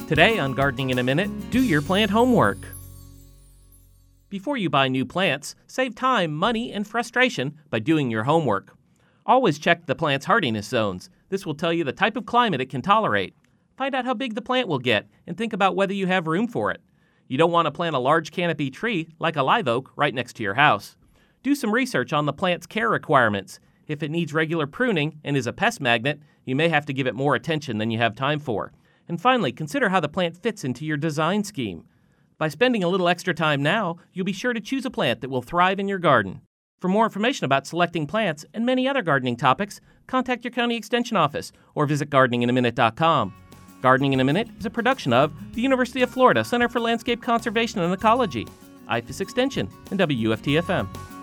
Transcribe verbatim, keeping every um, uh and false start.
Today on Gardening in a Minute, do your plant homework. Before you buy new plants, save time, money, and frustration by doing your homework. Always check the plant's hardiness zones. This will tell you the type of climate it can tolerate. Find out how big the plant will get and think about whether you have room for it. You don't want to plant a large canopy tree like a live oak right next to your house. Do some research on the plant's care requirements. If it needs regular pruning and is a pest magnet, you may have to give it more attention than you have time for. And finally, consider how the plant fits into your design scheme. By spending a little extra time now, you'll be sure to choose a plant that will thrive in your garden. For more information about selecting plants and many other gardening topics, contact your county extension office or visit gardening in a minute dot com. Gardening in a Minute is a production of the University of Florida Center for Landscape Conservation and Ecology, I F A S Extension, and W U F T F M.